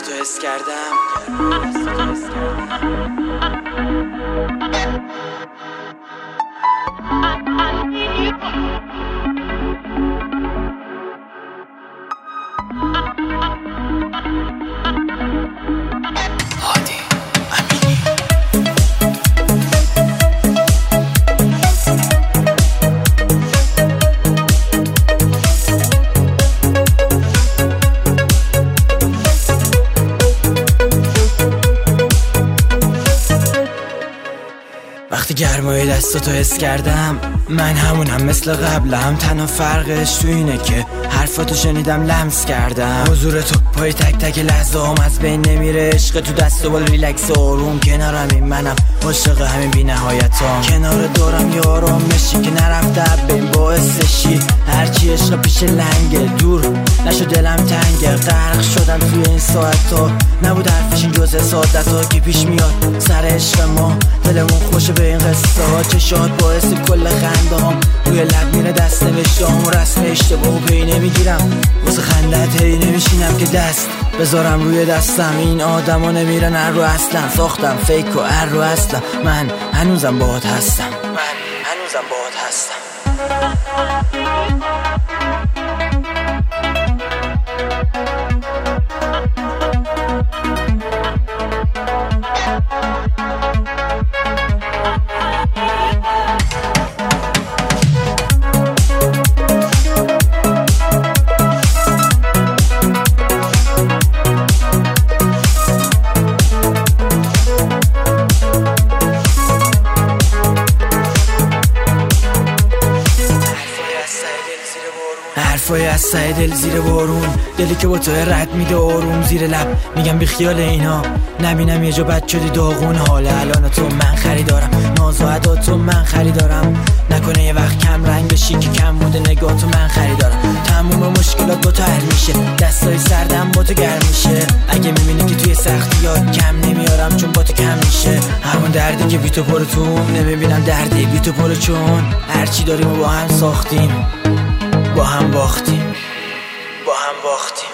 تو حس کردم. وقتی گرمای دستاتو حس کردم، من همونم مثل قبلم. تنها فرقش تو اینه که حرفاتو شنیدم لمس کردم. حضور تو پای تک تک لحظه هم از بین نمیره. عشق تو دست و بال ریلکس و آروم کنارم، این منم عاشق همین بی نهایتام. کنار دورم یه آرامشی که نرفته بین باعثشی. هرچی عشق پیش لنگه دور نشو دلم تنگه. غرق شدم توی این ساعتا، نبود حرفش این جزء سعادتا که پیش میاد سر عشق ما. دلمون خوشه به این قصه ها، چشات باعث کل خنده هم. روی لب میره دست نوشتهام و رسم اشتباه و پی نمیگیرم. واسه خندت هی نمیشینم که دست بذارم روی دستم. این آدم ها نمیرن هر رو اصلا. ساختم فیک و هر رو اصلا. من هنوزم باهات هستم. حرفای از سعی دل زیر بارون، دلی که با تو رد میده آروم. زیر لب میگم بی خیال اینا، نبینم یه جا بد شدی داغون. حال الان تو من خریدارم، ناز و عدا تو من خریدارم. نکنه یه وقت کم رنگ بشی که کم موده نگاه تو من خریدارم. تموم مشکلات با تو حل میشه، دستای سردم با تو گرم میشه. اگه میبینی که توی سختیات کم نمیارم چون با تو کم میشه. همون دردی که بی تو پر تو نمیبینم، دردی بی تو پر چون هرچی داریم و با هم ساختیم، با هم باختیم.